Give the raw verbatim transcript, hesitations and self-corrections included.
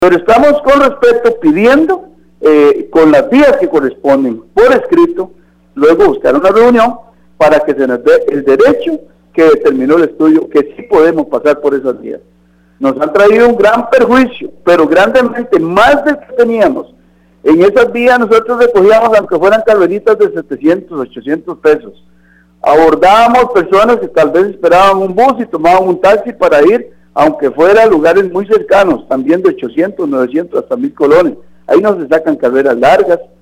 Pero estamos con respeto pidiendo, eh, con las vías que corresponden, por escrito, luego buscar una reunión para que se nos dé el derecho que determinó el estudio, que sí podemos pasar por esas vías. Nos han traído un gran perjuicio, pero grandemente más del que teníamos. En esas vías nosotros recogíamos, aunque fueran carreritas de setecientos, ochocientos pesos. Abordábamos personas que tal vez esperaban un bus y tomaban un taxi para ir, aunque fuera a lugares muy cercanos, también de ochocientos, novecientos, hasta mil colones. Ahí no se sacan carreras largas.